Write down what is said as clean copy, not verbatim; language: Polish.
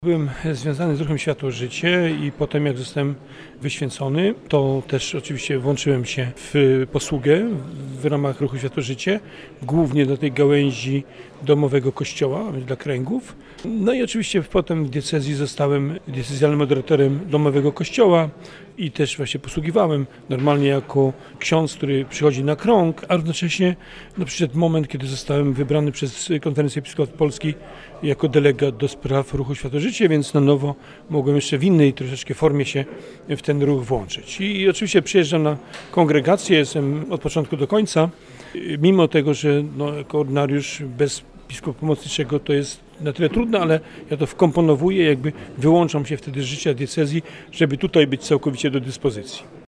Byłem związany z ruchem Światło-Życie i potem jak zostałem wyświęcony, to też oczywiście włączyłem się w posługę w ramach ruchu Światło-Życie, głównie do tej gałęzi domowego kościoła dla kręgów. No i oczywiście potem w diecezji zostałem diecezjalnym moderatorem domowego kościoła i też właśnie posługiwałem normalnie jako ksiądz, który przychodzi na krąg, a równocześnie przyszedł moment, kiedy zostałem wybrany przez Konferencję Episkopatu Polski jako delegat do spraw ruchu Światło-Życie, więc na nowo mogłem jeszcze w innej troszeczkę formie się w ten ruch włączyć. I oczywiście przyjeżdżam na kongregację, jestem od początku do końca, mimo tego, że jako ordynariusz bez biskupa pomocniczego to jest na tyle trudne, ale ja to wkomponowuję, jakby wyłączam się wtedy z życia diecezji, żeby tutaj być całkowicie do dyspozycji.